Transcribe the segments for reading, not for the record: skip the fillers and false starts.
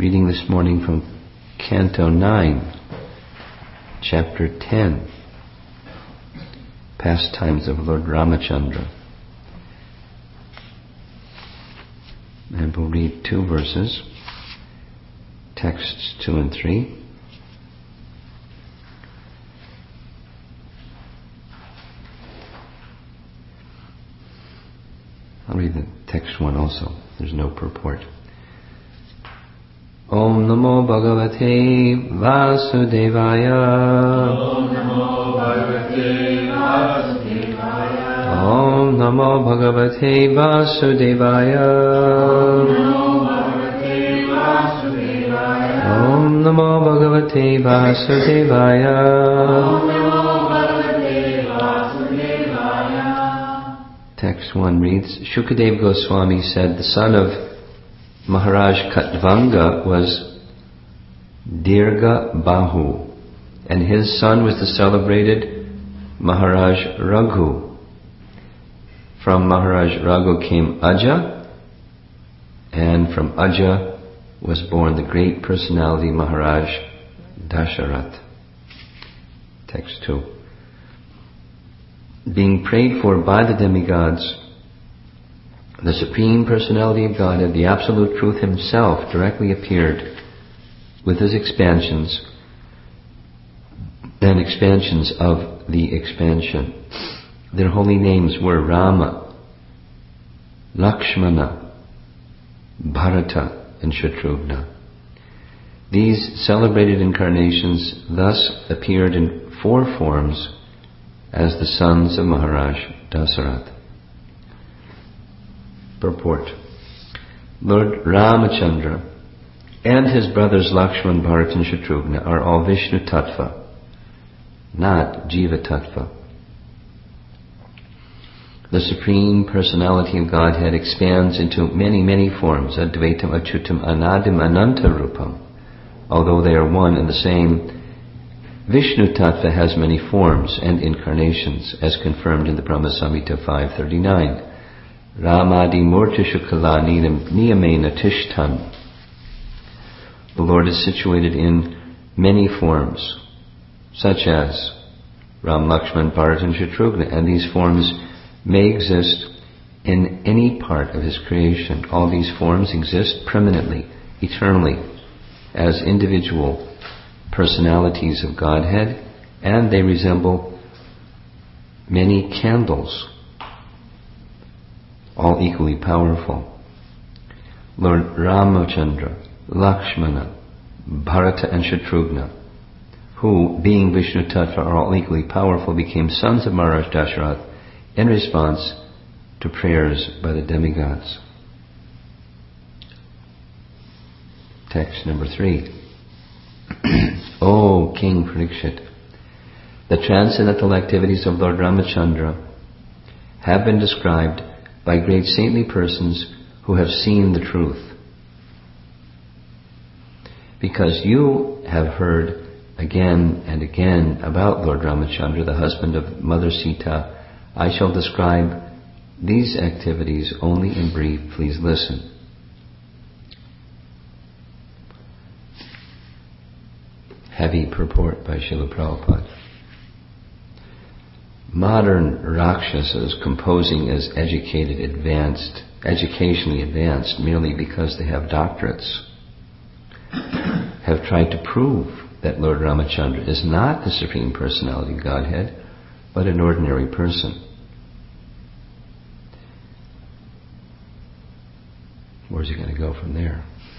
Reading this morning from Canto 9, Chapter 10, Pastimes of Lord Ramachandra. And we'll read 2 verses, texts 2 and 3. I'll read the text 1 also. There's no purport. Om Namo Bhagavate Vasudevaya. Om Namo Bhagavate Vasudevaya. Om Namo Bhagavate Vasudevaya. Om Namo Bhagavate Vasudevaya. Text 1 reads, Shukadeva Goswami said the son of Maharaj Katvanga was Dirga Bahu, and his son was the celebrated Maharaj Raghu. From Maharaj Raghu came Aja, and from Aja was born the great personality Maharaj Dasharath. Text 2. Being prayed for by the demigods, the Supreme Personality of Godhead, the Absolute Truth Himself, directly appeared with His expansions and expansions of the expansion. Their holy names were Rama, Lakshmana, Bharata, and Shatrughna. These celebrated incarnations thus appeared in 4 forms as the sons of Maharaj Dasarath. Purport. Lord Ramachandra and his brothers Lakshman, Bharat and Shatrughna are all Vishnu Tattva, not Jiva Tattva. The Supreme Personality of Godhead expands into many, many forms, Advaitam, Achyutam, Anadim, Ananta Rupam. Although they are one and the same, Vishnu Tattva has many forms and incarnations, as confirmed in the Brahma Samhita 539. Ramadi Murtishu Kala Niyamena Tishtan. The Lord is situated in many forms, such as Ram, Lakshman, Bharat and Shatrughna, and these forms may exist in any part of His creation. All these forms exist permanently, eternally, as individual personalities of Godhead, and they resemble many candles, all equally powerful. Lord Ramachandra, Lakshmana, Bharata and Shatrughna, who, being Vishnu Tattva, are all equally powerful, became sons of Maharaj Dasharath in response to prayers by the demigods. Text number 3. O King Parikshit, the transcendental activities of Lord Ramachandra have been described by great saintly persons who have seen the truth. Because you have heard again and again about Lord Ramachandra, the husband of Mother Sita, I shall describe these activities only in brief. Please listen. Heavy purport by Srila Prabhupada. Modern Rakshasas, composing as educationally advanced merely because they have doctorates, have tried to prove that Lord Ramachandra is not the Supreme Personality of Godhead, but an ordinary person. Where's he going to go from there?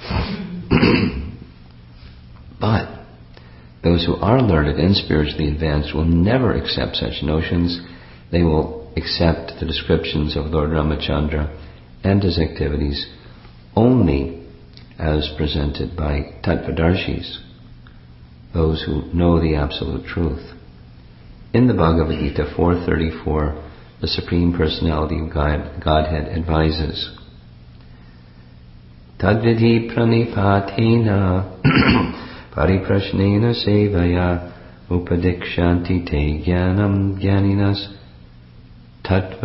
But those who are learned and spiritually advanced will never accept such notions. They will accept the descriptions of Lord Ramachandra and his activities only as presented by Tattvadarshis, those who know the absolute truth. In the Bhagavad Gita 4.34, the Supreme Personality of Godhead advises, Tadvidhi pranipatena Pariprashnena sevaya upadikshanti te jnanam jnaninas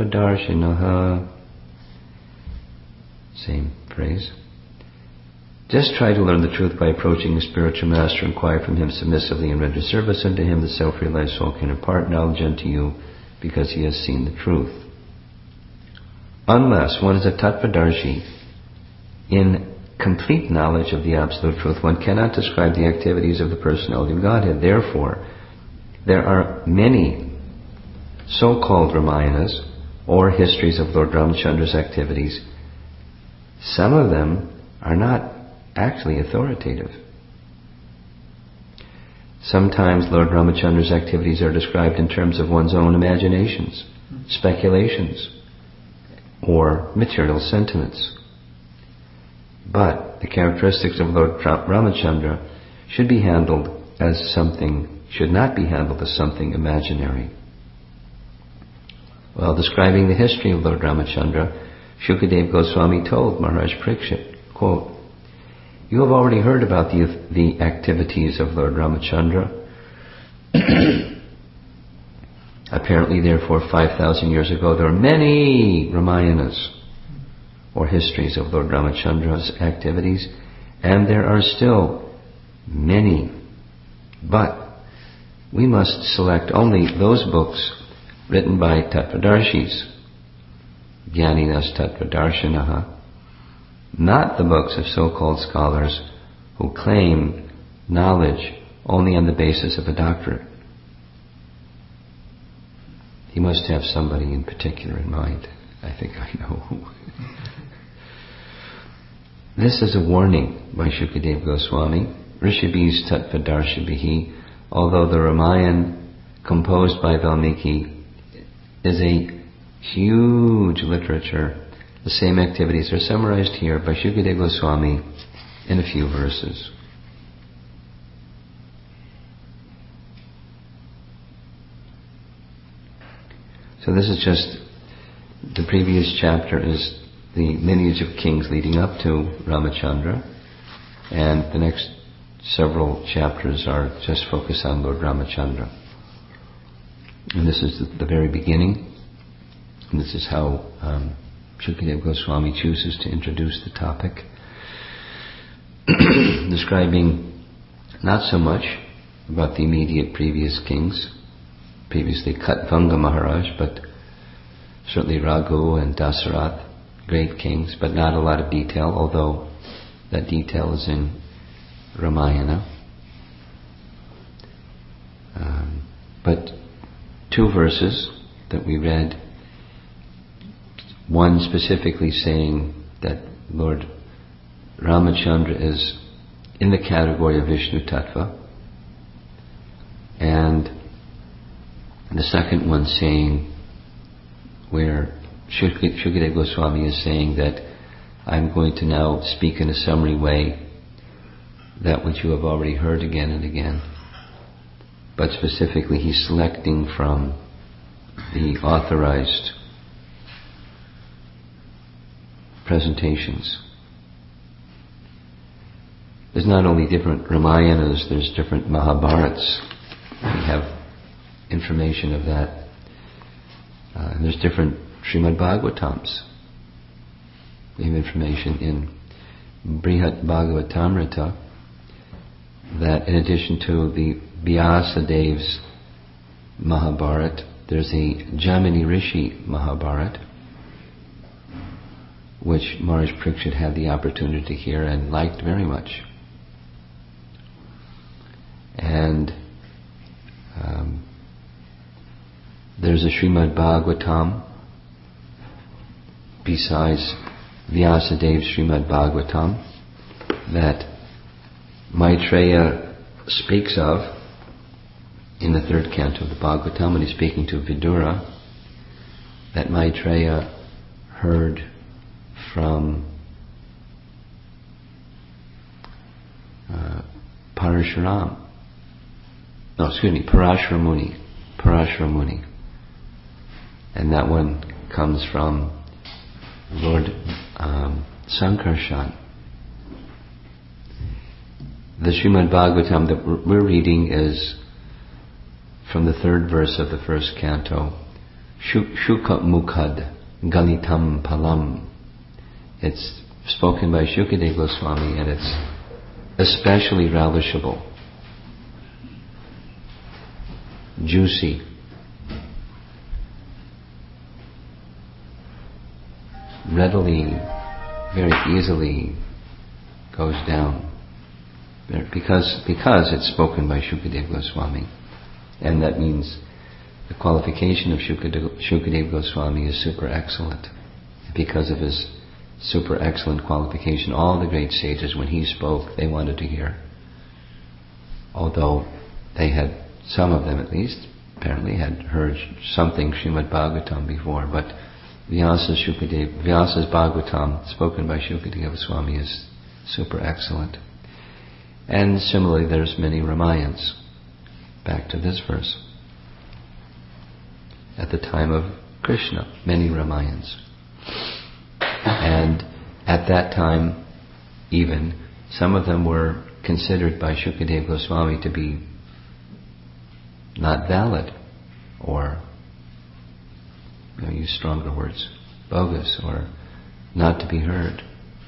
tatvadarshinaha. Same phrase. Just try to learn the truth by approaching the spiritual master, inquire from him submissively and render service unto him. The self-realized soul can impart knowledge unto you because he has seen the truth. Unless one is a Tattvadarshi in complete knowledge of the Absolute Truth, one cannot describe the activities of the personality of Godhead. Therefore, there are many so-called Ramayanas or histories of Lord Ramachandra's activities. Some of them are not actually authoritative. Sometimes Lord Ramachandra's activities are described in terms of one's own imaginations, speculations, or material sentiments. But the characteristics of Lord Ramachandra should be handled as something, should not be handled as something imaginary. While describing the history of Lord Ramachandra, Shukadeva Goswami told Maharaj Parikshit, quote, "You have already heard about the activities of Lord Ramachandra. Apparently, therefore, 5,000 years ago, there were many Ramayanas, or histories of Lord Ramachandra's activities, and there are still many. But we must select only those books written by Tattvadarshis, Jnaninas Tattvadarshinaha, not the books of so-called scholars who claim knowledge only on the basis of a doctorate." He must have somebody in particular in mind. I think I know who. This is a warning by Shukadeva Goswami. Rishabhis Tattvadarshibhihi, although the Ramayana composed by Valmiki is a huge literature, the same activities are summarized here by Shukadeva Goswami in a few verses. So this is just, the previous chapter is the lineage of kings leading up to Ramachandra, and the next several chapters are just focused on Lord Ramachandra. And this is the very beginning, and this is how Shukadeva Goswami chooses to introduce the topic, describing not so much about the immediate previous kings, previously Katvanga Maharaj, but certainly Raghu and Dasarath, great kings, but not a lot of detail, although that detail is in Ramayana. But two verses that we read, one specifically saying that Lord Ramachandra is in the category of Vishnu Tattva, and the second one saying, where Shukadeva Goswami is saying that I'm going to now speak in a summary way that which you have already heard again and again. But specifically he's selecting from the authorized presentations. There's not only different Ramayanas, there's different Mahabharats. We have information of that. And there's different Srimad Bhagavatams. We have information in Brihat Bhagavatamrita that in addition to the Vyasadev's Mahabharat, there's a Jamini Rishi Mahabharat, which Maharaj Parikshit had the opportunity to hear and liked very much. And there's a Srimad Bhagavatam besides Vyasadev's Srimad Bhagavatam that Maitreya speaks of in the third canto of the Bhagavatam when he's speaking to Vidura, that Maitreya heard from Parashara Muni. And that one comes from Lord Sankarshan. The Srimad Bhagavatam that we're reading is from the third verse of the first canto. Shuka Mukhad Galitam Palam. It's spoken by Shukadeva Goswami, and it's especially relishable, juicy, readily, very easily goes down, because it's spoken by Shukadeva Goswami, and that means the qualification of Shukadeva Goswami is super excellent. Because of his super excellent qualification, all the great sages, when he spoke, they wanted to hear. Although they had, some of them at least, apparently had heard something Srimad Bhagavatam before, but Vyasa's Bhagavatam, spoken by Shukadeva Goswami, is super excellent. And similarly, there's many Ramayans. Back to this verse. At the time of Krishna, many Ramayans. And at that time, even, some of them were considered by Shukadeva Goswami to be not valid, or, use stronger words, bogus, or not to be heard.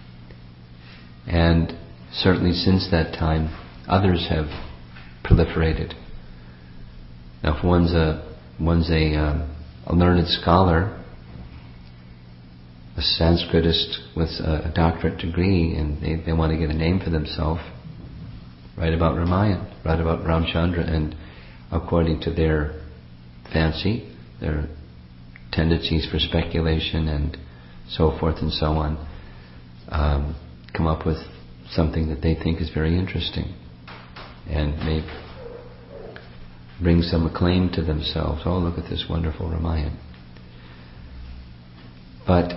And certainly since that time, others have proliferated. Now, if one's a learned scholar, a Sanskritist with a doctorate degree, and they want to get a name for themselves, write about Ramayana, write about Ramchandra, and according to their fancy, their tendencies for speculation and so forth and so on, come up with something that they think is very interesting and may bring some acclaim to themselves. Oh, look at this wonderful Ramayana. But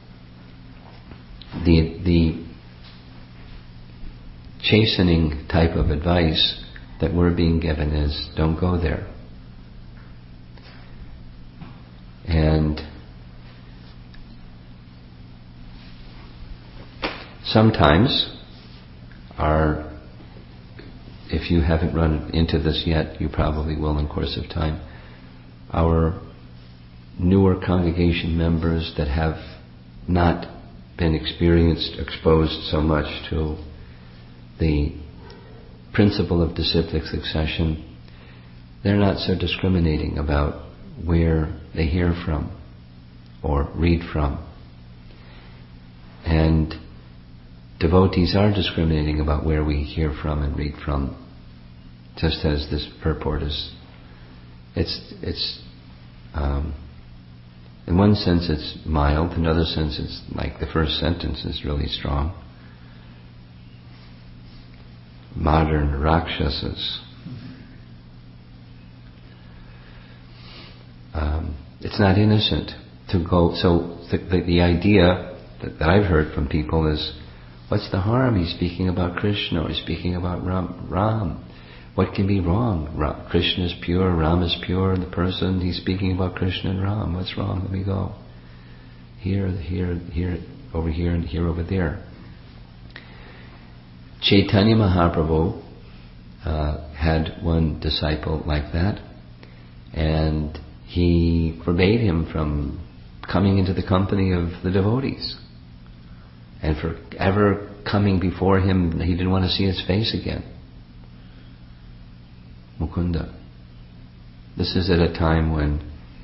the chastening type of advice that we're being given is, don't go there. And sometimes if you haven't run into this yet, you probably will in course of time, our newer congregation members that have not been exposed so much to the principle of disciplic succession, they're not so discriminating about where they hear from or read from. And devotees are discriminating about where we hear from and read from, just as this purport is. It's in one sense it's mild, in another sense it's like the first sentence is really strong. Modern Rakshasas. It's not innocent to go. So the idea that I've heard from people is, what's the harm? He's speaking about Krishna, or he's speaking about Ram. What can be wrong? Krishna is pure, Ram is pure, the person, he's speaking about Krishna and Ram. What's wrong? Let me go. Here, over here, and here over there. Chaitanya Mahaprabhu had one disciple like that, and he forbade him from coming into the company of the devotees. And for ever coming before him, he didn't want to see his face again. Mukunda. This is at a time when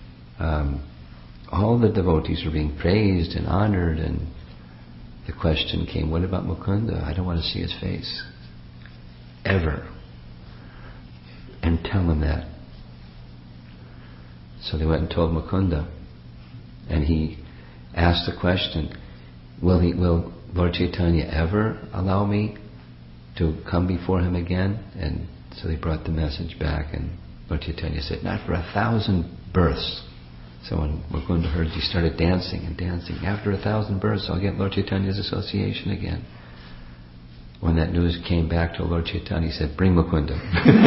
all the devotees were being praised and honored, and the question came, what about Mukunda? I don't want to see his face. Ever. And tell him that. So they went and told Mukunda, and he asked the question, will Lord Chaitanya ever allow me to come before him again? And so they brought the message back, and Lord Chaitanya said, not for 1,000 births. So when Mukunda heard, he started dancing and dancing. After 1,000 births, I'll get Lord Chaitanya's association again. When that news came back to Lord Chaitanya, he said, bring Mukunda.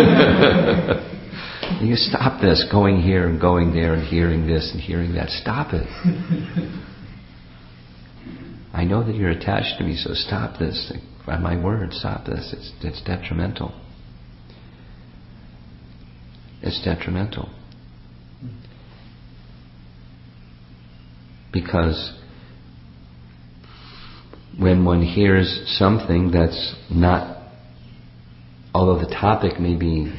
You stop this, going here and going there and hearing this and hearing that. Stop it. I know that you're attached to me, so stop this. By my word, stop this. It's detrimental. It's detrimental. Because when one hears something that's not, although the topic may be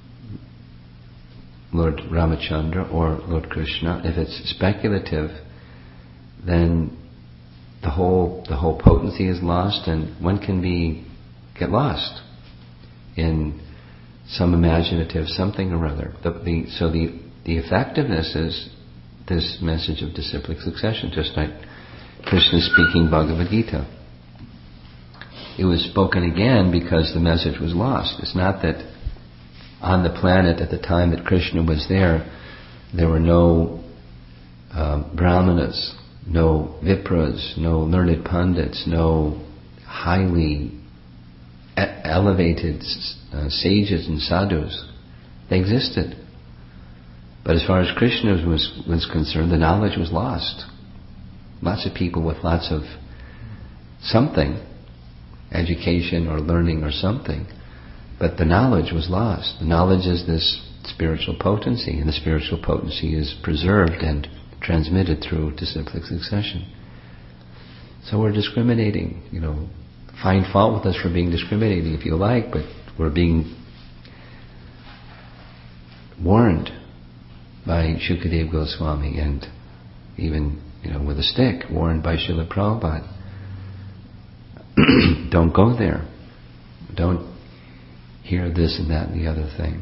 Lord Ramachandra or Lord Krishna, if it's speculative, then the whole potency is lost, and one can get lost in some imaginative something or other. So the effectiveness is this message of disciplic succession, just like Krishna speaking Bhagavad Gita. It was spoken again because the message was lost. It's not that on the planet at the time that Krishna was there were no brahmanas, no vipras, no learned pandits, no highly elevated sages and sadhus. They existed. But as far as Krishna was concerned, the knowledge was lost. Lots of people with lots of something, education or learning or something, but the knowledge was lost. The knowledge is this spiritual potency, and the spiritual potency is preserved and transmitted through disciplic succession. So we're discriminating, find fault with us for being discriminating if you like, but we're being warned by Shukadev Goswami, and even, with a stick, warned by Srila Prabhupada. Don't go there. Don't hear this and that and the other thing.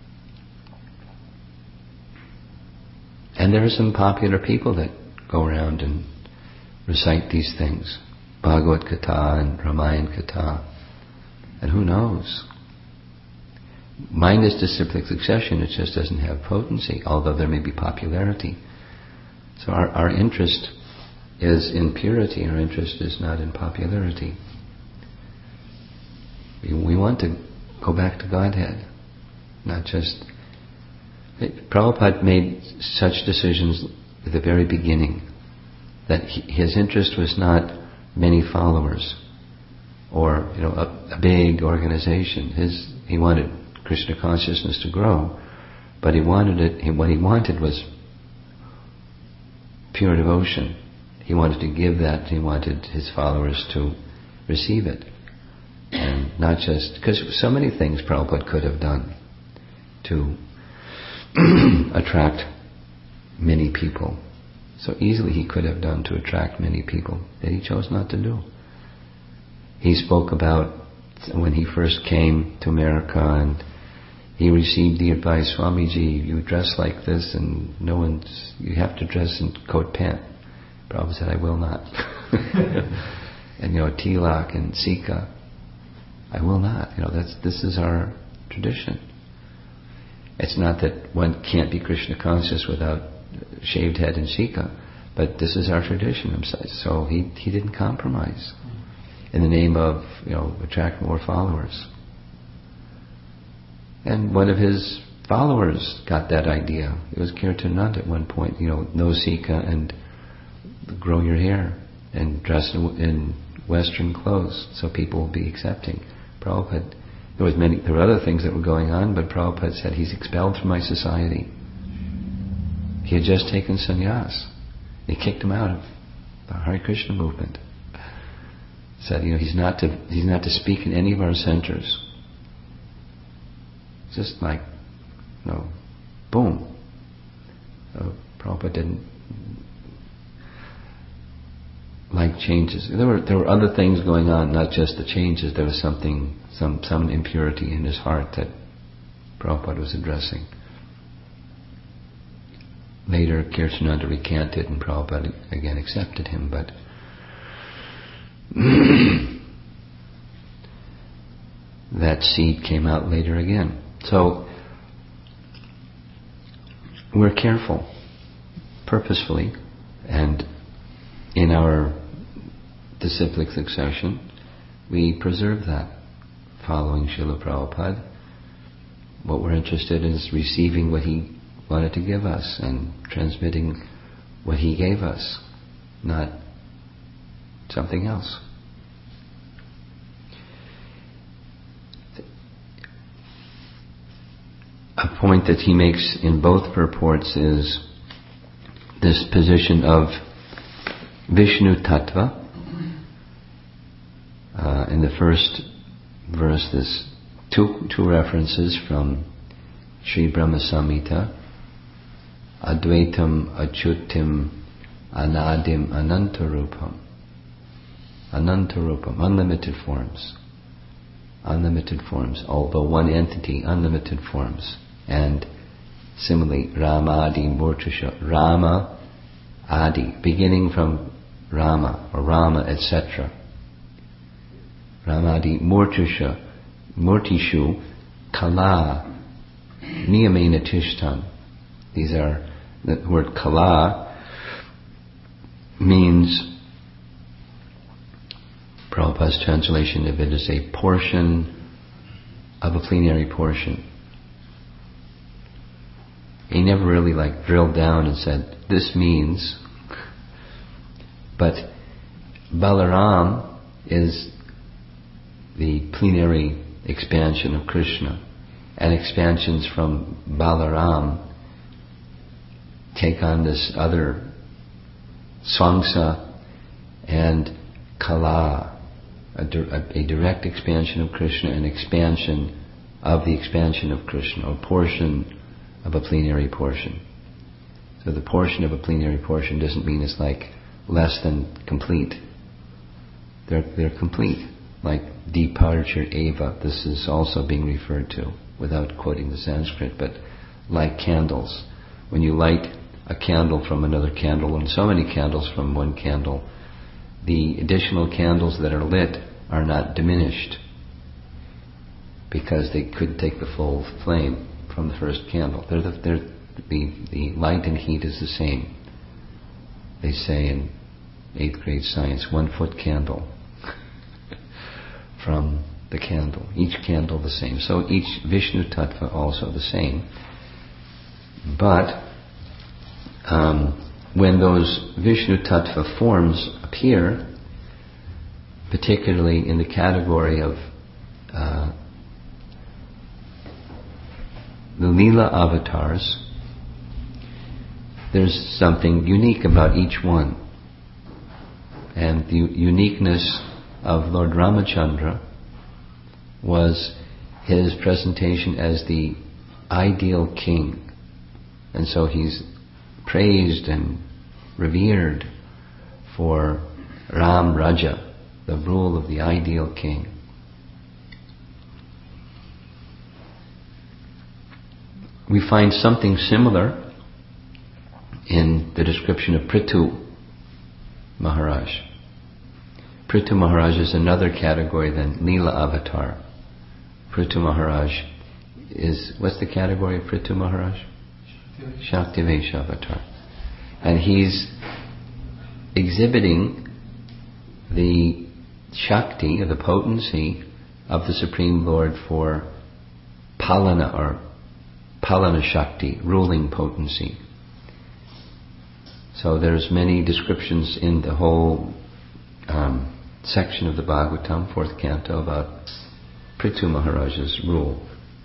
And there are some popular people that go around and recite these things. Bhagavad Gita and Ramayana Gita. And who knows? Mind is disciplic succession, it just doesn't have potency, although there may be popularity. So our interest is in purity, our interest is not in popularity. We want to go back to Godhead, not just... Prabhupada made such decisions at the very beginning, that his interest was not many followers or a big organization. He wanted Krishna consciousness to grow, but what he wanted was pure devotion. He wanted to give that, he wanted his followers to receive it. And not just, because so many things Prabhupada could have done to attract many people. So easily he could have done to attract many people, that he chose not to do. He spoke about when he first came to America and he received the advice, Swamiji, you dress like this and you have to dress in coat pant. Prabhupada said, I will not. And tilak and sika, I will not. This is our tradition. It's not that one can't be Krishna conscious without shaved head and sika, but this is our tradition. So he didn't compromise in the name of attract more followers. And one of his followers got that idea. It was Kirtananda at one point. No sika and grow your hair and dress in Western clothes so people will be accepting. Prabhupada, there were other things that were going on, but Prabhupada said he's expelled from my society. He had just taken sannyas. They kicked him out of the Hare Krishna movement. Said he's not to speak in any of our centers. Just like boom. Prabhupada didn't like changes. There were other things going on, not just the changes. There was some impurity in his heart that Prabhupada was addressing. Later, Kirtananda recanted and Prabhupada again accepted him, but that seed came out later again. So, we're careful, purposefully, and in our disciplic succession, we preserve that, following Srila Prabhupada. What we're interested in is receiving what he wanted to give us and transmitting what he gave us, not something else. A point that he makes in both purports is this position of Vishnu Tattva In the first verse, there's two references from Sri Brahma Samhita. Advaitam Achyutim Anadim Anantarupam. Anantarupam, unlimited forms. Unlimited forms, although one entity, unlimited forms. And similarly, Ramadi Murtisha, Rama Adi, beginning from Rama or Rama, etc. Ramadi Murtisha, Murtishu, Kala, Niyamena Tishtan. These are, the word Kala means, Prabhupada's translation of it is a portion of a plenary portion. He never really drilled down and said, this means, but Balaram is the plenary expansion of Krishna, and expansions from Balaram take on this other Svangsa and Kala, a direct expansion of Krishna, an expansion of the expansion of Krishna, or portion of a plenary portion. So the portion of a plenary portion doesn't mean it's less than complete. They're complete. Like departure eva, this is also being referred to, without quoting the Sanskrit, but like candles. When you light a candle from another candle, and so many candles from one candle, the additional candles that are lit are not diminished, because they couldn't take the full flame from the first candle. The light and heat is the same. They say in 8th grade science, 1 foot candle from the candle. Each candle the same. So each Vishnu Tattva also the same. But when those Vishnu Tattva forms appear, particularly in the category of the Leela avatars, there's something unique about each one. And the uniqueness of Lord Ramachandra was his presentation as the ideal king. And so he's praised and revered for Ram Raja, the rule of the ideal king. We find something similar in the description of Prithu Maharaj. Prithu Maharaj is another category than Leela Avatar. Prithu Maharaj is, what's the category of Prithu Maharaj? Shaktivesh Avatar. And he's exhibiting the Shakti, or the potency of the Supreme Lord for Palana, or Palana Shakti, ruling potency. So there's many descriptions in the whole section of the Bhagavatam, 4th canto, about Prithu Maharaj's rule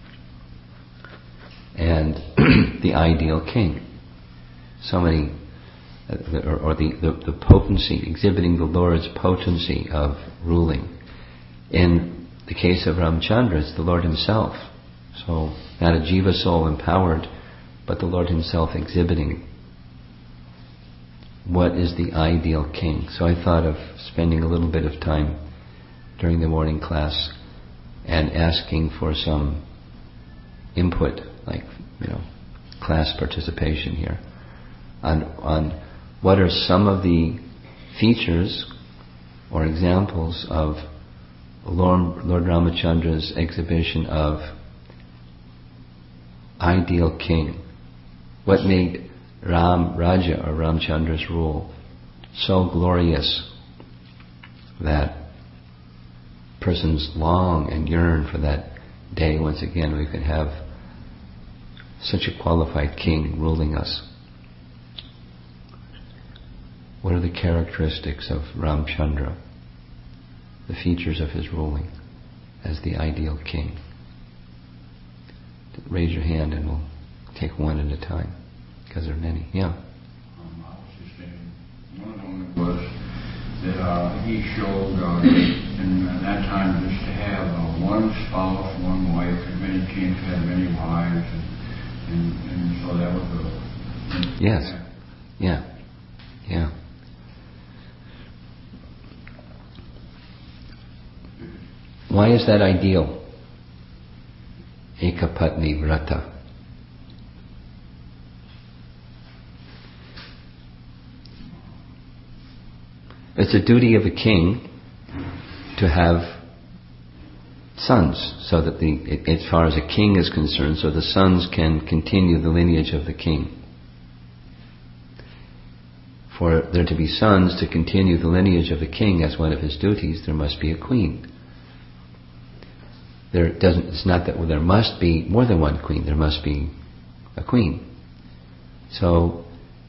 and the ideal king. So many, the potency, exhibiting the Lord's potency of ruling. In the case of Ramchandra, it's the Lord himself. So not a jiva soul empowered, but the Lord himself exhibiting what is the ideal king. So I thought of spending a little bit of time during the morning class and asking for some input, class participation here, on what are some of the features or examples of Lord Ramachandra's exhibition of ideal king. What made Ram Raja, or Ramchandra's rule, so glorious that persons long and yearn for that day once again we could have such a qualified king ruling us. What are the characteristics of Ramchandra, the features of his ruling as the ideal king? Raise your hand and we'll take one at a time, because there are many. Yeah. I was just thinking, one of them was that he showed in that time just to have one spouse, one wife, and many kings had many wives, and so that was a... Yes. Yeah. Yeah. Why is that ideal? Ekapatni Vrata. It's a duty of a king to have sons, so that as far as a king is concerned, so the sons can continue the lineage of the king. For there to be sons to continue the lineage of a king as one of his duties, there must be a queen. It's not that there must be more than one queen, there must be a queen. So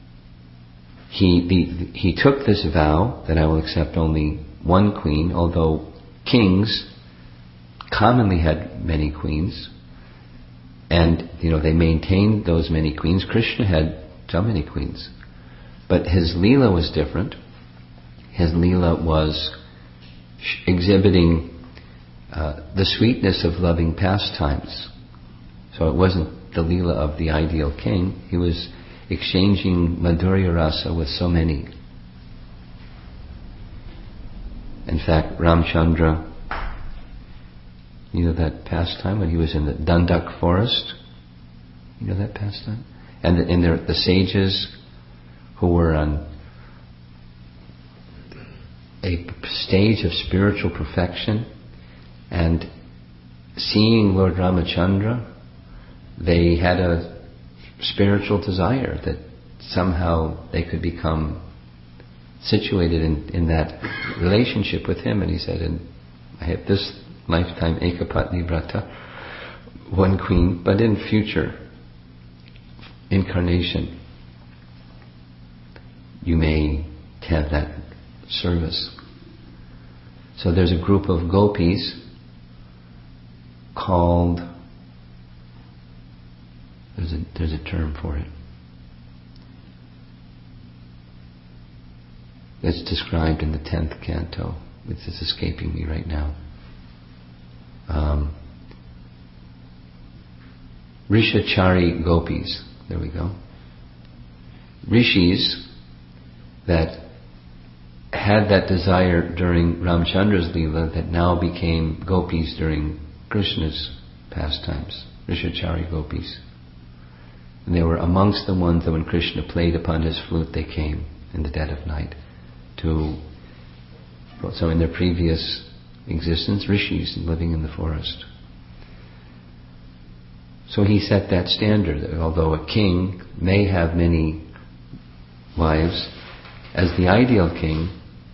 he took this vow that I will accept only one queen, although kings commonly had many queens, and they maintained those many queens. Krishna had so many queens, but his Leela was different. His Leela was exhibiting the sweetness of loving pastimes. So it wasn't the Leela of the ideal king. He was exchanging Madhurya Rasa with so many. In fact, Ramchandra, that pastime when he was in the Dandak forest? That pastime? And the sages who were on a stage of spiritual perfection and seeing Lord Ramachandra, they had a spiritual desire that somehow they could become situated in that relationship with him. And he said, and I have this lifetime Ekapatni Vrata, one queen, but in future incarnation you may have that service. So there's a group of gopis called, there's a term for it. It's described in the 10th canto, which is escaping me right now. Rishachari gopis, there we go. Rishis that had that desire during Ramchandra's Leela that now became gopis during Krishna's pastimes. Rishachari gopis. And they were amongst the ones that when Krishna played upon his flute, they came in the dead of night so in their previous existence, rishis living in the forest. So he set that standard that although a king may have many wives, as the ideal king,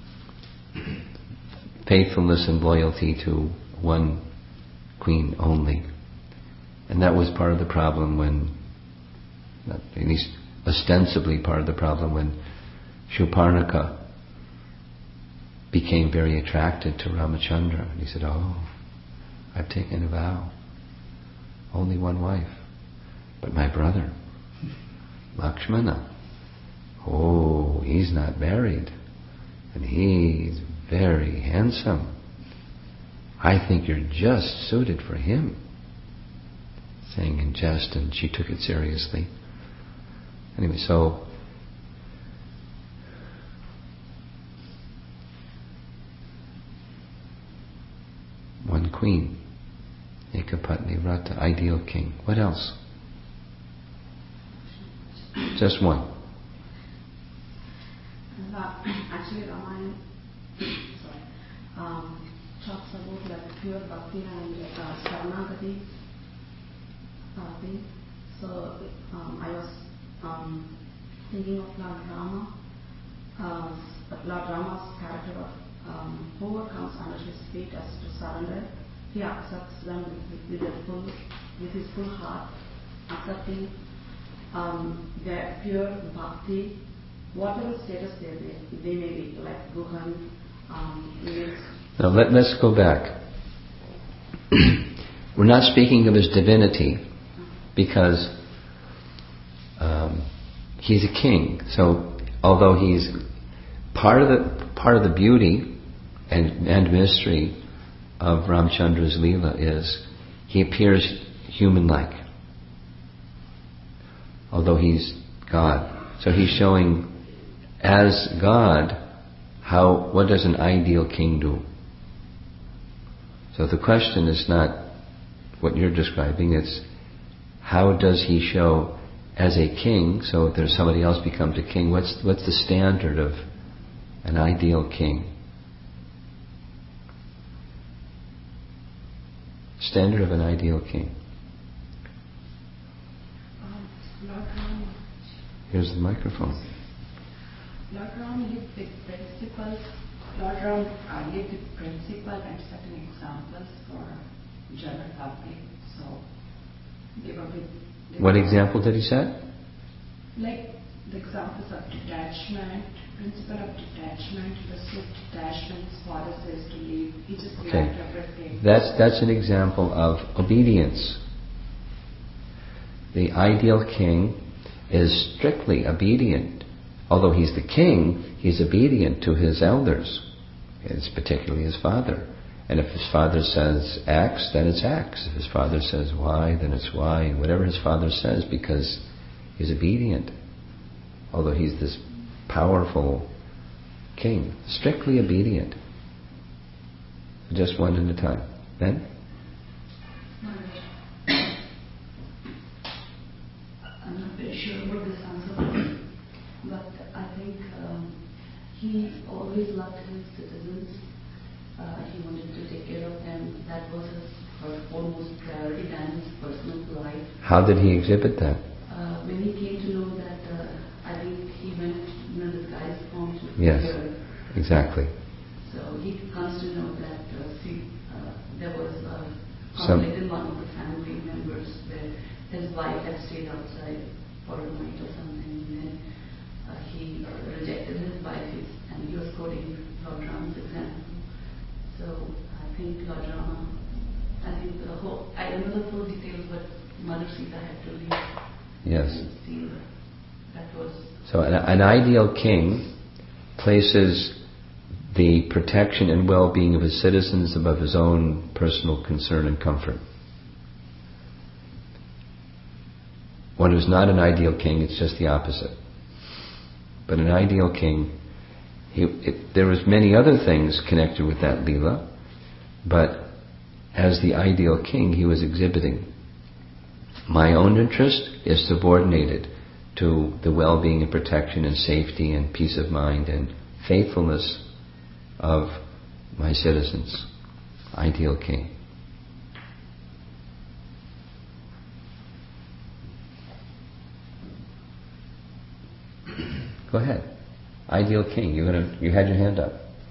faithfulness and loyalty to one queen only. And that was part of the problem when, at least ostensibly part of the problem, when Shurparnaka became very attracted to Ramachandra. And he said, I've taken a vow. Only one wife. But my brother, Lakshmana, he's not married. And he's very handsome. I think you're just suited for him. Saying in jest, and she took it seriously. Anyway, so one queen, Ekapatni Vrata, ideal king. What else? Just one. Actually, Ramayana talks about like pure bhakti and Saranagati thing. So I was thinking of Lord Rama, Lord Rama's character of whoever comes under his feet as to surrender, he accepts them with his full heart, accepting their pure bhakti, whatever status they may be, like Guhan, Now let's go back. We're not speaking of his divinity because he's a king. So although he's part of the beauty and mystery of Ramchandra's Leela is he appears human-like, although he's God. So he's showing, as God, what does an ideal king do? So the question is not what you're describing, it's how does he show as a king, so if there's somebody else becomes a king, what's the standard of an ideal king? Standard of an ideal king. Lord Ram. Here's the microphone. Lord Ram lived with principles. Lord Ram lived with principle and certain examples for general public. So they were with. What example did he set? Like the examples of detachment, principle of detachment, the swift detachment. His father says to leave. He just left everything. That's an example of obedience. The ideal king is strictly obedient. Although he's the king, he's obedient to his elders. It's particularly his father. And if his father says X, then it's X. If his father says Y, then it's Y. And whatever his father says, because he's obedient. Although he's this powerful king. Strictly obedient. Just one at a time. Ben? I'm not very sure about this answer, but I think he always loved his citizens. He wanted to take care of them. That was his foremost priority than his personal life. How did he exhibit that? When he came to know that, I think he went in a disguise form to Yes, here. exactly. So he comes to know that there was a Some- conflict in one of the family members where his wife had stayed outside for a night or something, and then he rejected his wife, and he was quoting Lord Rama's example. So I think Lord Rama, I don't know the full details, but Mother Sita had to leave. Yes. And see that was. So an ideal king places the protection and well-being of his citizens above his own personal concern and comfort. One who's not an ideal king, it's just the opposite. But an ideal king, there was many other things connected with that Leela, but as the ideal king, he was exhibiting, my own interest is subordinated to the well-being and protection and safety and peace of mind and faithfulness of my citizens. Ideal king. Go ahead. Ideal king. You had your hand up.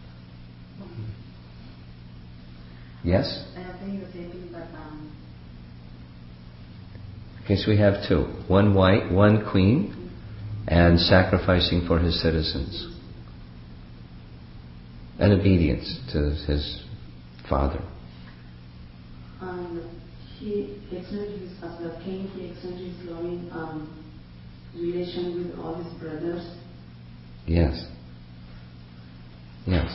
Yes? I think the same thing, but Okay, so we have two. One white, one queen, and sacrificing for his citizens. And obedience to his father. He extended his, as the king, he extended his loving relation with all his brothers. Yes. Yes.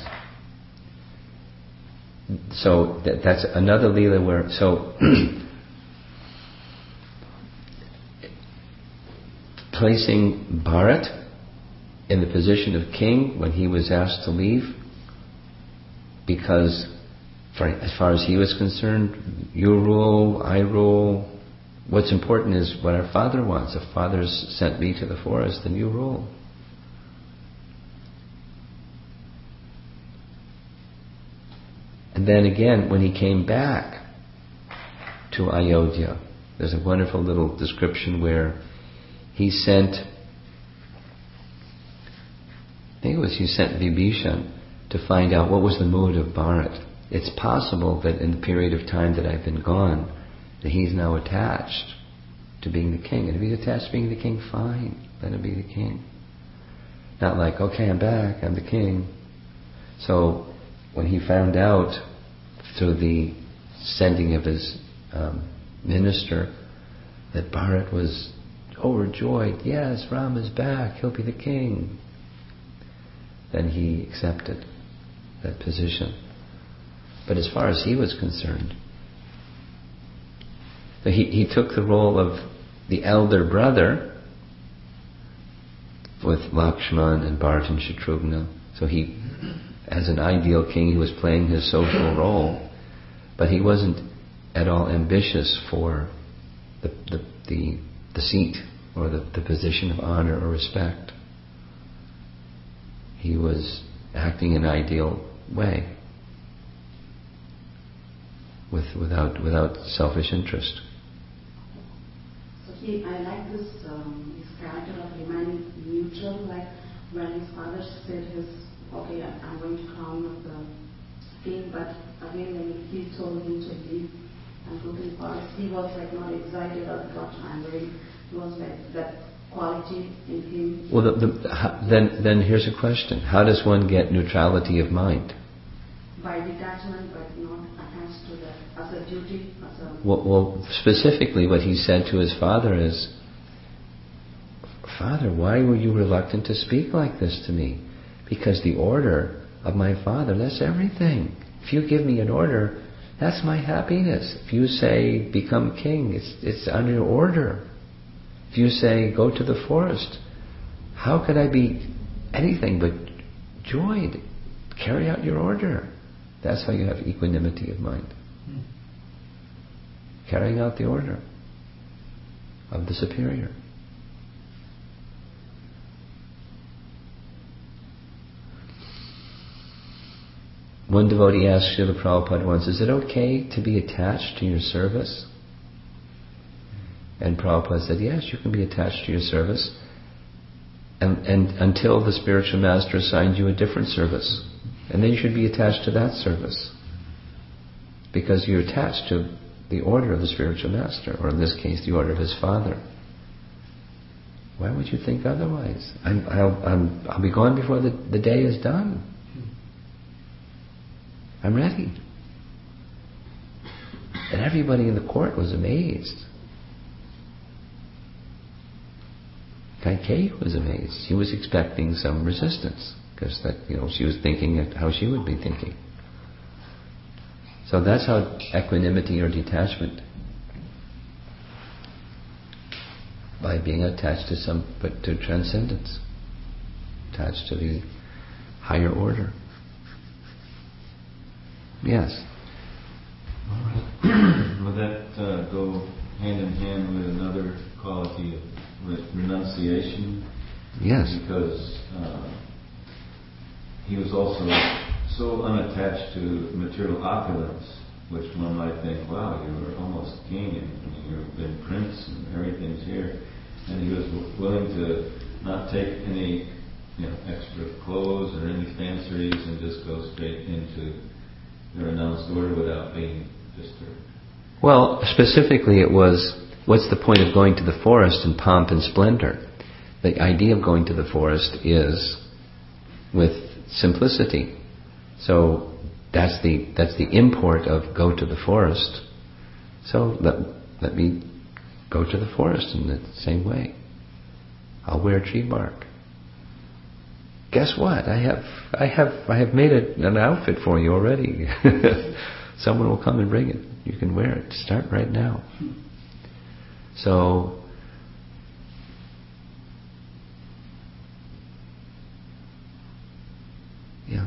So that's another Leela where, placing Bharat in the position of king when he was asked to leave, because as far as he was concerned, you rule, I rule. What's important is what our father wants. If father's sent me to the forest, then you rule. And then again, when he came back to Ayodhya, there's a wonderful little description where he sent Vibhishan to find out what was the mood of Bharat. It's possible that in the period of time that I've been gone, that he's now attached to being the king. And if he's attached to being the king, fine, let him be the king. Not like, okay, I'm back, I'm the king. So when he found out through the sending of his minister that Bharat was overjoyed, yes, Ram is back, he'll be the king. then he accepted that position. But as far as he was concerned, he took the role of the elder brother with Lakshman and Bharata and Shatrughna. So he, as an ideal king, he was playing his social role, but he wasn't at all ambitious for the seat or the position of honor or respect. He was acting in an ideal way, without selfish interest. So I like this his character of remaining neutral. Like when his father said okay, I'm going to crown of the king, but again when he told him to leave and go to the forest, he was like not excited or got angry. It was like that quality in him. Well, then here's a question: how does one get neutrality of mind? By detachment, but not attached to that as a duty, as a... Well, specifically what he said to his father is, "Father, why were you reluctant to speak like this to me? Because the order of my father, that's everything. If you give me an order, that's my happiness. If you say, become king, it's under your order. If you say, go to the forest, how could I be anything but joyed? Carry out your order." That's how you have equanimity of mind. Carrying out the order of the superior. One devotee asked Srila Prabhupada once, is it okay to be attached to your service? And Prabhupada said, yes, you can be attached to your service, and until the spiritual master assigns you a different service. And then you should be attached to that service, because you're attached to the order of the spiritual master, or in this case, the order of his father. Why would you think otherwise? I'll be gone before the day is done. I'm ready. And everybody in the court was amazed. Kaikeyi was amazed. She was expecting some resistance, because she was thinking how she would be thinking. So that's how equanimity or detachment, by being attached to transcendence, attached to the higher order. Yes. Would that go hand in hand with another quality of renunciation? Yes. Because he was also so unattached to material opulence, which one might think, wow, you were almost king and you've been prince and everything's here. And he was willing to not take any extra clothes or any fanceries and just go straight into the renounced order without being disturbed. Well, specifically it was, what's the point of going to the forest in pomp and splendor? The idea of going to the forest is with simplicity. So that's the import of go to the forest. So let me go to the forest in the same way. I'll wear tree bark. Guess what? I have made an outfit for you already. Someone will come and bring it. You can wear it. Start right now. So yeah.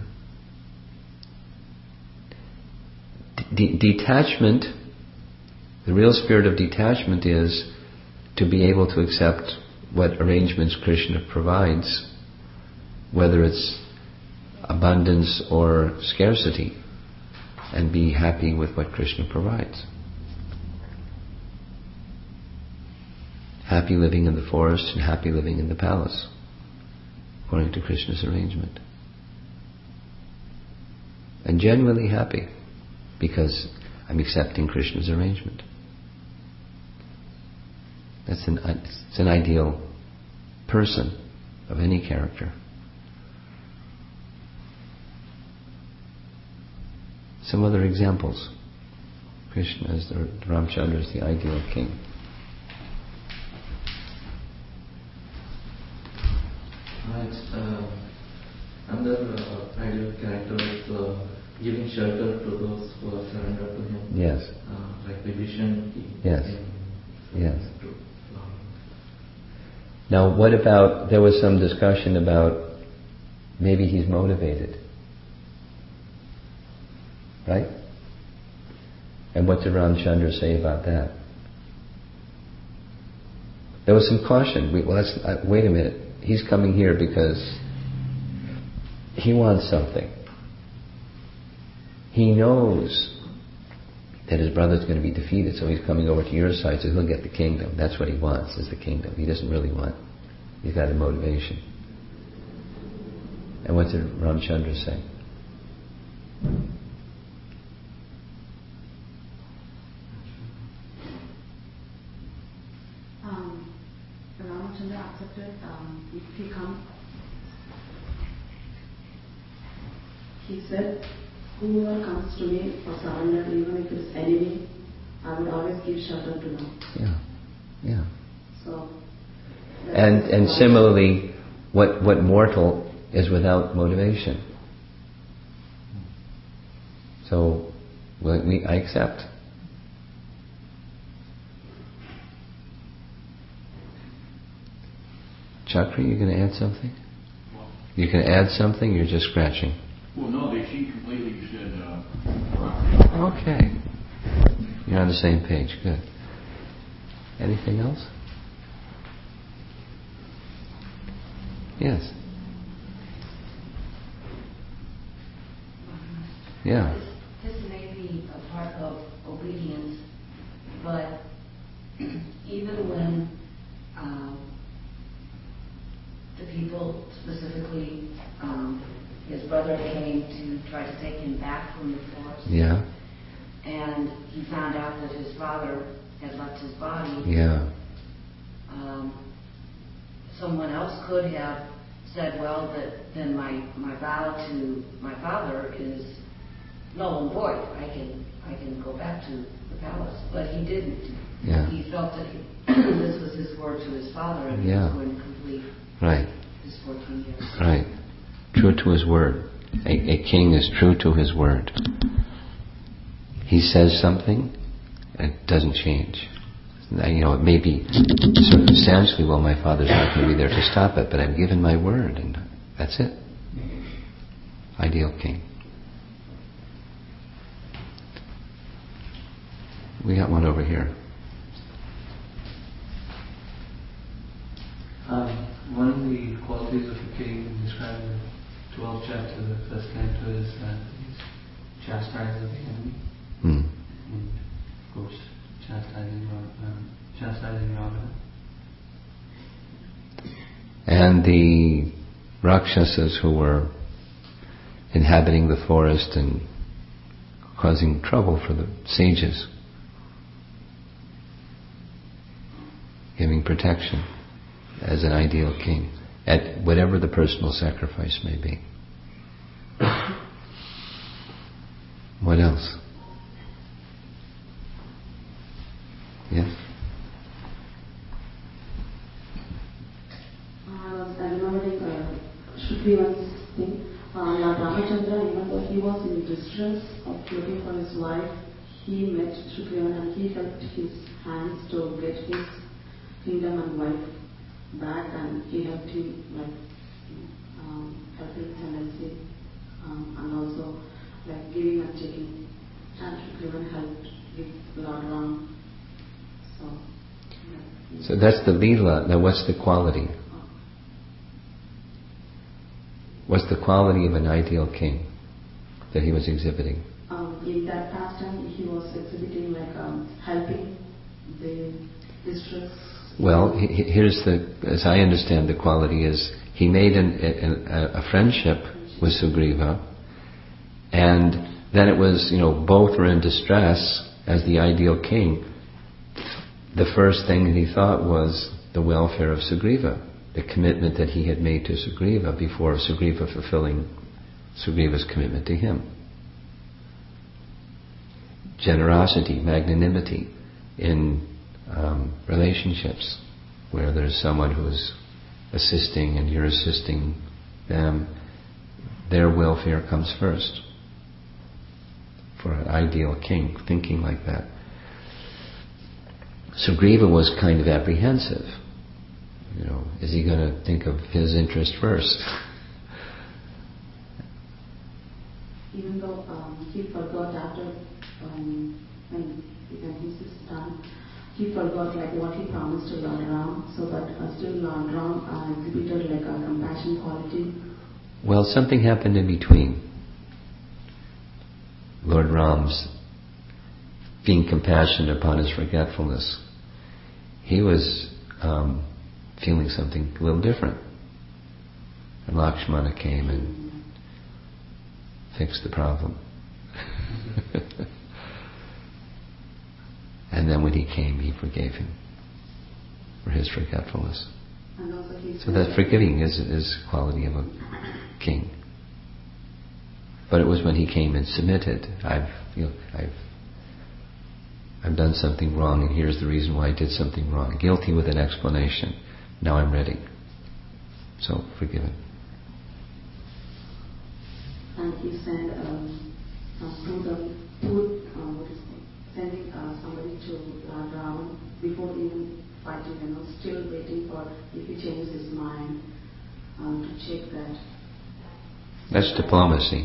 Detachment, the real spirit of detachment is to be able to accept what arrangements Krishna provides, whether it's abundance or scarcity, and be happy with what Krishna provides. Happy living in the forest and happy living in the palace, according to Krishna's arrangement. And genuinely happy, because I'm accepting Krishna's arrangement. It's an ideal person of any character. Some other examples. Krishna as Ramchandra is the ideal king. Right. And that ideal character is giving shelter to those who are surrendered to him. Yes. Like Vibhishan. Yes. Yes. Now, what about, there was some discussion about maybe he's motivated. Right? And what did Ramchandra say about that? There was some caution. Wait a minute. He's coming here because he wants something. He knows that his brother's going to be defeated, so he's coming over to your side so he'll get the kingdom. That's what he wants, is the kingdom. He doesn't really want. He's got a motivation. And what did Ramchandra say? Ramchandra accepted if he comes. He said, whoever comes to me for surrender, even if it's enemy, I would always give shelter to them. Yeah. So. And similarly, what mortal is without motivation? So, I accept. Chakra, you going to add something? You can add something, you're just scratching. Well, no, she completely said. Okay. You're on the same page. Good. Anything else? Yes. Yeah. This may be a part of obedience, but even when the people, specifically his brother, came to try to take him back from the forest, Yeah. and he found out that his father had left his body, Yeah. Someone else could have said, well, then my vow to my father is null and void. I can go back to the palace. But he didn't. Yeah. He felt that this was his word to his father, and he was going to complete his 14 years. Right. True to his word. A king is true to his word. He says something, it doesn't change. It may be circumstantially, well, my father's not going to be there to stop it, but I've given my word, and that's it. Ideal king. We got one over here. One of the qualities of a king described in the 12th chapter of the first canto is that he's chastising the enemy. And of course, chastising Ravana. And the Rakshasas who were inhabiting the forest and causing trouble for the sages, giving protection as an ideal king, at whatever the personal sacrifice may be. What else? Yes? I was remembering Shukrivan's thing. Lord Ramachandra, even though he was in distress of looking for his wife, he met Shukrivan and he helped his hands to get his kingdom and wife back, and he helped him helping tendency and also giving and taking. And Shukrivan helped with Lord Ram. So that's the Leela. Now what's the quality? What's the quality of an ideal king that he was exhibiting? In that pastime, he was exhibiting helping the distress. Well, here's as I understand the quality is, he made a friendship with Sugriva, and then it was, both were in distress as the ideal king. The first thing that he thought was the welfare of Sugriva, the commitment that he had made to Sugriva before Sugriva fulfilling Sugriva's commitment to him. Generosity, magnanimity in relationships where there's someone who's assisting and you're assisting them. their welfare comes first. For an ideal king, thinking like that. Sugriva was kind of apprehensive. Is he going to think of his interest first? Even though he forgot after when this is done, he forgot what he promised to Lord Ram, so that still Lord Ram exhibited a compassion quality. Well, something happened in between. Lord Ram's being compassionate upon his forgetfulness. He was feeling something a little different. And Lakshmana came and fixed the problem. And then when he came, he forgave him for his forgetfulness. So that forgiving is quality of a king. But it was when he came and submitted. I've done something wrong, and here's the reason why I did something wrong. Guilty with an explanation. Now I'm ready. So forgiven. And he sent sending somebody to Lord Ram before even fighting, still waiting for if he changes his mind to check that. That's diplomacy.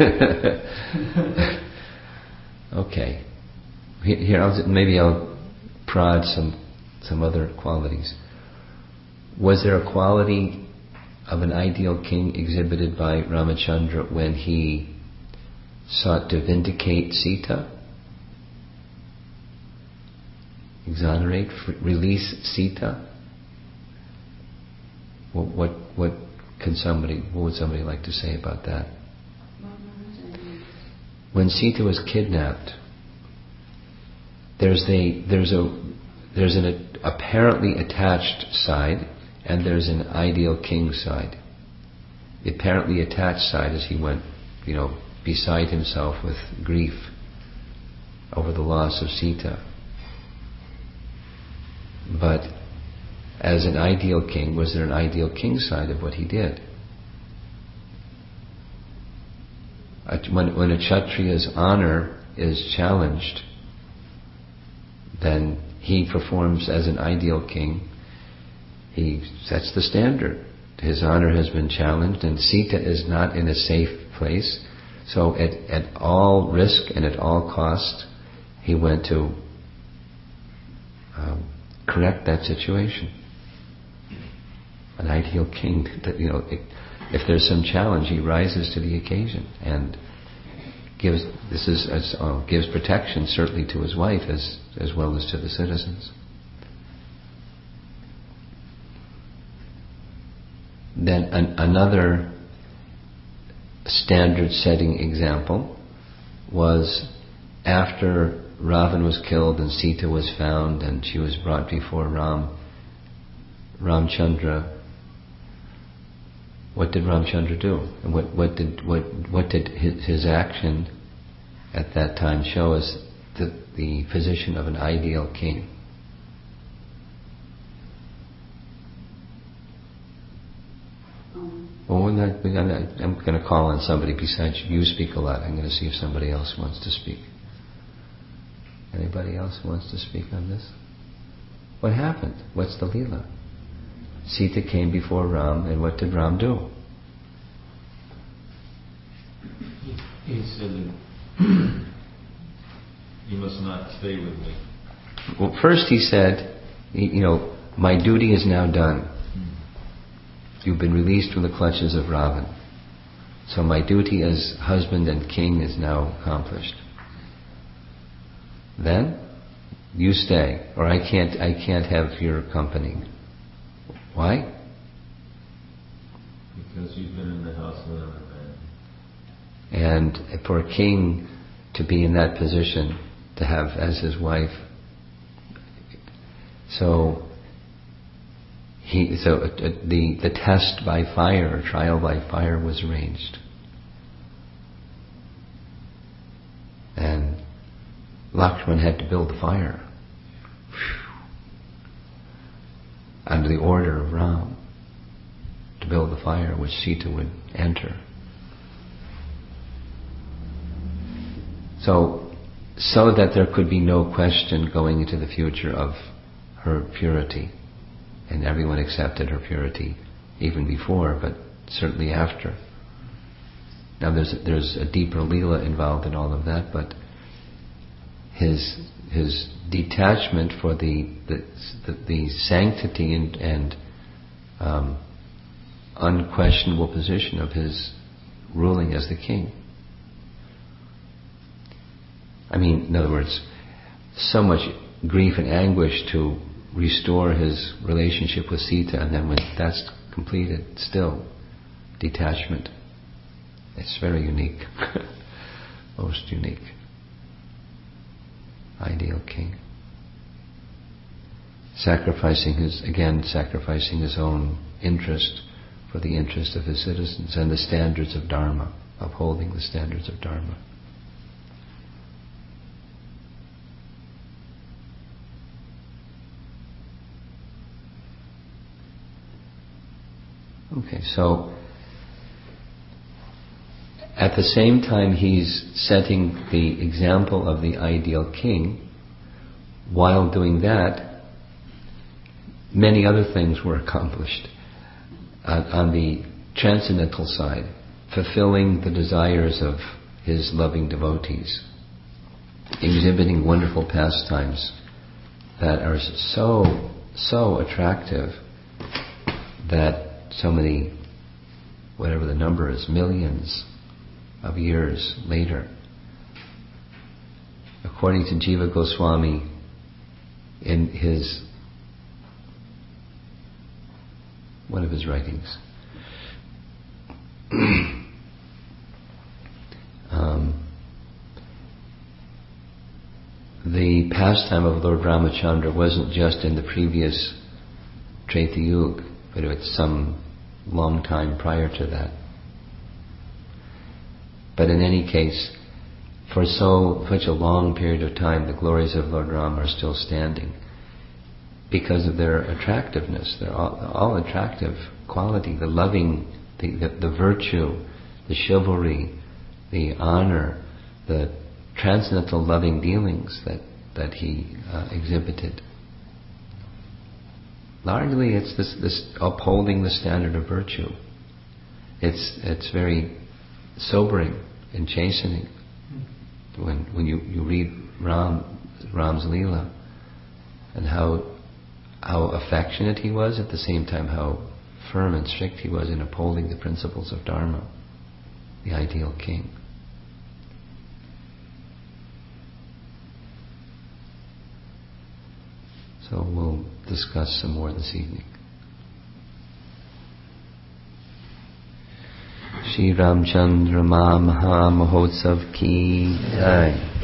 Okay. Here, maybe I'll prod some other qualities. Was there a quality of an ideal king exhibited by Ramachandra when he sought to vindicate Sita? Exonerate, release Sita? What would somebody like to say about that? When Sita was kidnapped, there's an apparently attached side, and there's an ideal king side. The apparently attached side is he went, beside himself with grief over the loss of Sita. But as an ideal king, was there an ideal king side of what he did? When a Kshatriya's honor is challenged, then he performs as an ideal king. He sets the standard. His honor has been challenged, and Sita is not in a safe place. So at all risk and at all cost, he went to correct that situation. An ideal king, if there's some challenge, he rises to the occasion and gives protection certainly to his wife as well as to the citizens. Then another standard-setting example was after Ravan was killed and Sita was found and she was brought before Ramchandra. What did Ramchandra do? And what did his action at that time show us the position of an ideal king? Well, I'm going to call on somebody besides you. You speak a lot. I'm going to see if somebody else wants to speak. Anybody else wants to speak on this? What happened? What's the Leela? Sita came before Ram, and what did Ram do? He said that you must not stay with me. Well, first he said, my duty is now done. You've been released from the clutches of Ravan. So my duty as husband and king is now accomplished. Then, you stay, or I can't have your company. Why? Because you've been in the house of another man. And for a king to be in that position, to have as his wife, the test by fire, trial by fire was arranged. And Lakshman had to build the fire under the order of Ram to build the fire which Sita would enter. So that there could be no question going into the future of her purity. And everyone accepted her purity even before, but certainly after. Now there's a deeper Leela involved in all of that, but his detachment for the sanctity and unquestionable position of his ruling as the king. I mean, in other words, so much grief and anguish to restore his relationship with Sita, and then when that's completed, still detachment. It's very unique. Most unique. Ideal king. Sacrificing his own interest for the interest of his citizens and the standards of Dharma, upholding the standards of Dharma. Okay, so at the same time he's setting the example of the ideal king, while doing that, many other things were accomplished on the transcendental side, fulfilling the desires of his loving devotees, exhibiting wonderful pastimes that are so attractive that so many, whatever the number is, millions of years later, according to Jiva Goswami, in one of his writings, the pastime of Lord Ramachandra wasn't just in the previous Treta Yuga, but it's some long time prior to that. But in any case, for such a long period of time, the glories of Lord Ram are still standing because of their attractiveness. They're all attractive quality, the loving, the virtue, the chivalry, the honor, the transcendental loving dealings that he exhibited. Largely, it's this upholding the standard of virtue. It's very sobering and chastening when you read Ram's Leela, and how affectionate he was, at the same time how firm and strict he was in upholding the principles of Dharma, the ideal king. So we'll discuss some more this evening. Shri Ramchandra Maha Mahotsav Ki Jai.